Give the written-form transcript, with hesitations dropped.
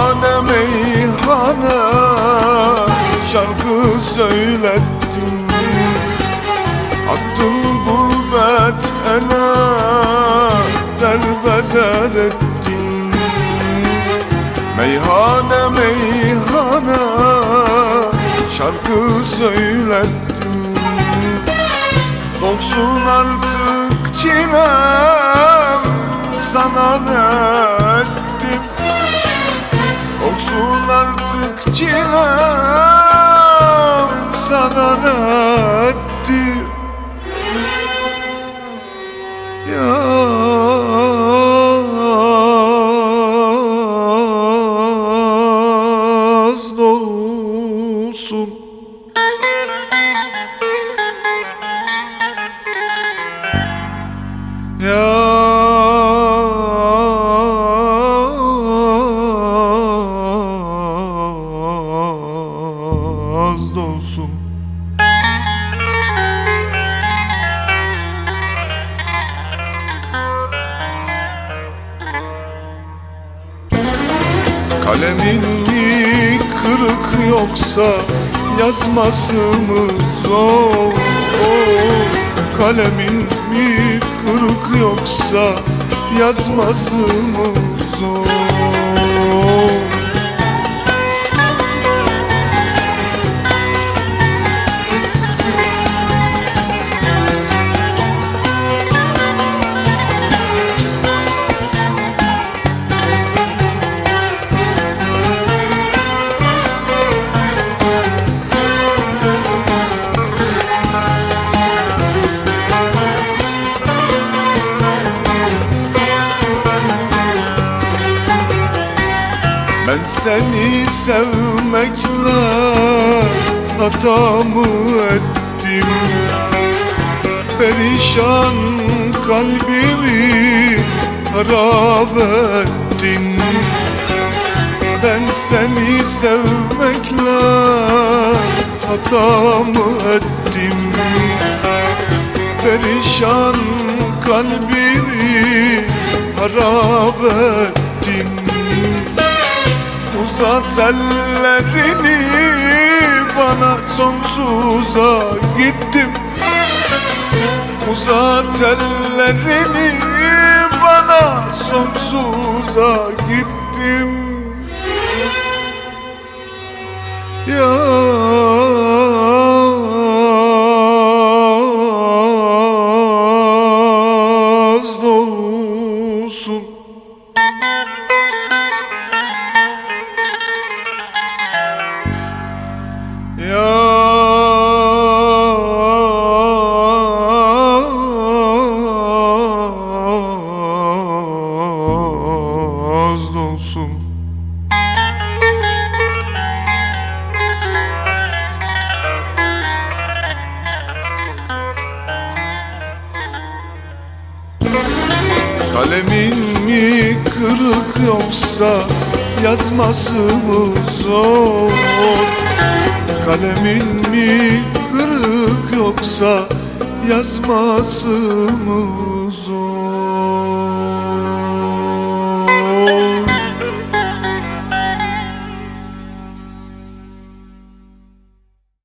Meyhane meyhane şarkı söylettin, attın gurbet ele derbeder ettin. Meyhane meyhane şarkı söylettin, dolsun artık çilem sana ne ettim. Olsun artık çilem sana ne ettim. Yaz dolsun. Yaz dolsun. Kalemin mi kırık yoksa yazması mı zor? Kalemin mi kırık yoksa yazması mı zor? Ben seni sevmekle hatamı ettim. Perişan kalbimi harap ettin. Ben seni sevmekle hatamı ettim. Perişan kalbimi harap ettin. Uzat ellerini bana, sonsuza gittim. Uzat ellerini bana, sonsuza gittim. Yaz dolsun. Yaz dolsun. Kalemin mi kırık yoksa yazması mı zor? Kalemin mi kırık yoksa yazması mı zor?